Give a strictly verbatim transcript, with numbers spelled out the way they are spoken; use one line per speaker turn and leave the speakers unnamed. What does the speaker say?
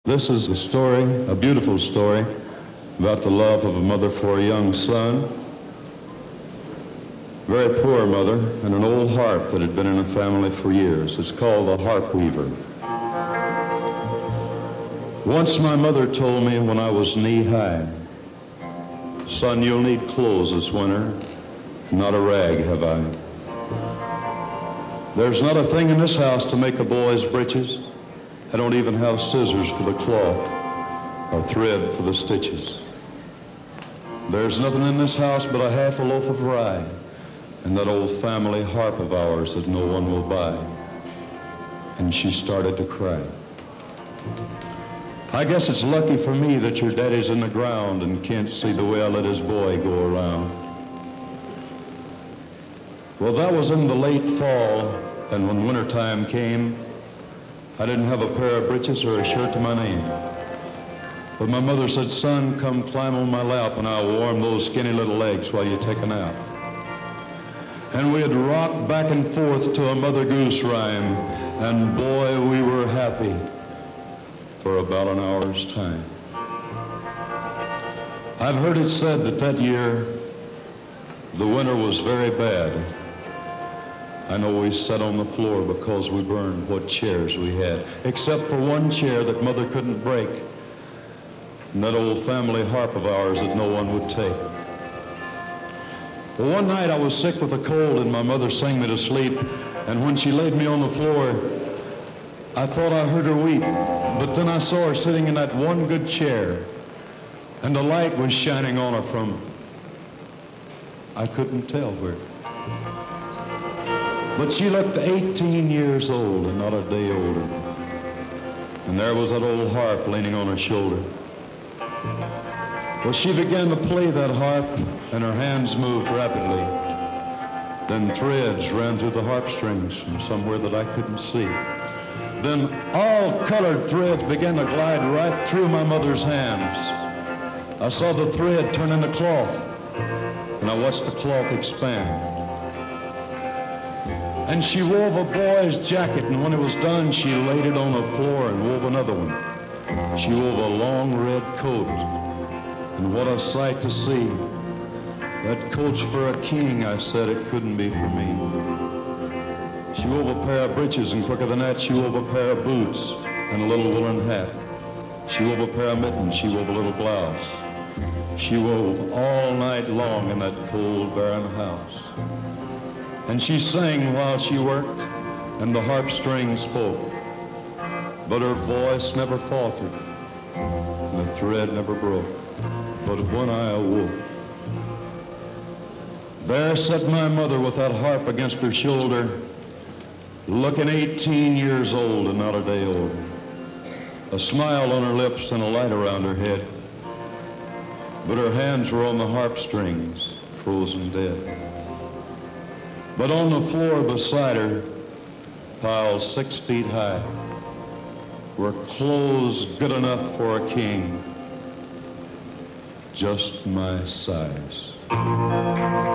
This is a story, a beautiful story, about the love of a mother for a young son. Very poor mother, and an old harp that had been in a family for years. It's called the Harp Weaver. Once my mother told me when I was knee-high, "Son, you'll need clothes this winter. Not a rag have I. There's not a thing in this house to make a boy's breeches. I don't even have scissors for the cloth or thread for the stitches. There's nothing in this house but a half a loaf of rye and that old family harp of ours that no one will buy." And she started to cry. "I guess it's lucky for me that your daddy's in the ground and can't see the way I let his boy go around." Well, that was in the late fall, and when wintertime came, I didn't have a pair of breeches or a shirt to my name. But my mother said, "Son, come climb on my lap and I'll warm those skinny little legs while you take a nap." And we had rocked back and forth to a Mother Goose rhyme, and boy, we were happy for about an hour's time. I've heard it said that that year the winter was very bad. I know we sat on the floor because we burned what chairs we had, except for one chair that Mother couldn't break, and that old family harp of ours that no one would take. Well, one night I was sick with a cold, and my mother sang me to sleep, and when she laid me on the floor, I thought I heard her weep, but then I saw her sitting in that one good chair, and the light was shining on her from, I couldn't tell where. But she looked eighteen years old and not a day older. And there was that old harp leaning on her shoulder. Well, she began to play that harp, and her hands moved rapidly. Then threads ran through the harp strings from somewhere that I couldn't see. Then all colored threads began to glide right through my mother's hands. I saw the thread turn into cloth, and I watched the cloth expand. And she wove a boy's jacket, and when it was done, she laid it on the floor and wove another one. She wove a long red coat, and what a sight to see. "That coat's for a king," I said. "It couldn't be for me." She wove a pair of breeches, and quicker than that, she wove a pair of boots and a little woolen hat. She wove a pair of mittens, she wove a little blouse. She wove all night long in that cold, barren house. And she sang while she worked, and the harp strings spoke. But her voice never faltered, and the thread never broke. But when I awoke, there sat my mother with that harp against her shoulder, looking eighteen years old and not a day older. A smile on her lips and a light around her head. But her hands were on the harp strings, frozen dead. But on the floor beside her, piled six feet high, were clothes good enough for a king, just my size.